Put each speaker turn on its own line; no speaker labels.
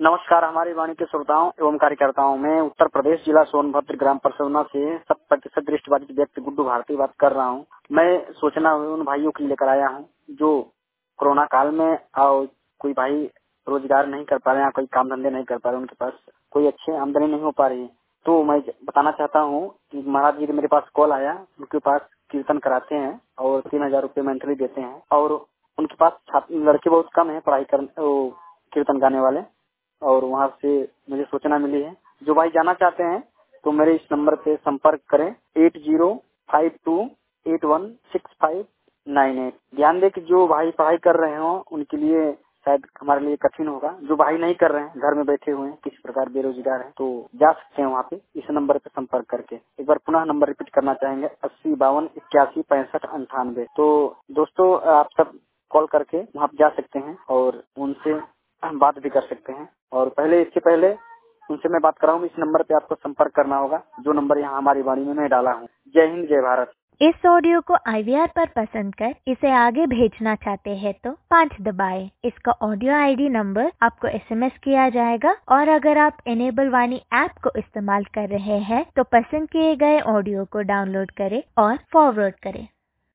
नमस्कार हमारी वाणी के श्रोताओं एवं कार्यकर्ताओं में उत्तर प्रदेश जिला सोनभद्र ग्राम परसौना से 100% दृष्टिबाधित व्यक्ति गुड्डू भारती बात कर रहा हूँ। मैं सूचना उन भाइयों के लिए लेकर आया हूँ जो कोरोना काल में और कोई भाई रोजगार नहीं कर पा रहे हैं, कोई काम धंधे नहीं कर पा रहे, उनके पास कोई अच्छी आमदनी नहीं हो पा रही है। तो मैं बताना चाहता हूँ कि महाराज जी मेरे पास कॉल आया, उनके पास कीर्तन कराते हैं और 3,000 रुपये मंथली देते हैं और उनके पास लड़के बहुत कम है पढ़ाई कर कीर्तन गाने वाले, और वहाँ से मुझे सूचना मिली है। जो भाई जाना चाहते हैं तो मेरे इस नंबर पे संपर्क करें 8052816598। ध्यान दें कि जो भाई पढ़ाई कर रहे हो उनके लिए शायद हमारे लिए कठिन होगा। जो भाई नहीं कर रहे हैं, घर में बैठे हुए हैं, किसी प्रकार बेरोजगार हैं, तो जा सकते हैं वहाँ पे इस नंबर पे संपर्क करके। एक बार पुनः नंबर रिपीट करना चाहेंगे 8052816598। तो दोस्तों आप सब कॉल करके वहाँ पे जा सकते हैं और उनसे बात भी कर सकते हैं। और इससे पहले उनसे मैं बात कराऊँ, इस नंबर पे आपको संपर्क करना होगा, जो नंबर यहाँ हमारी वाणी में मैं डाला हूँ। जय हिंद, जय भारत।
इस ऑडियो को IVR पर पसंद कर इसे आगे भेजना चाहते हैं तो 5 दबाएं। इसका ऑडियो ID नंबर आपको SMS किया जाएगा और अगर आप इनेबल वाणी ऐप को इस्तेमाल कर रहे हैं तो पसंद किए गए ऑडियो को डाउनलोड करें और फॉरवर्ड करें।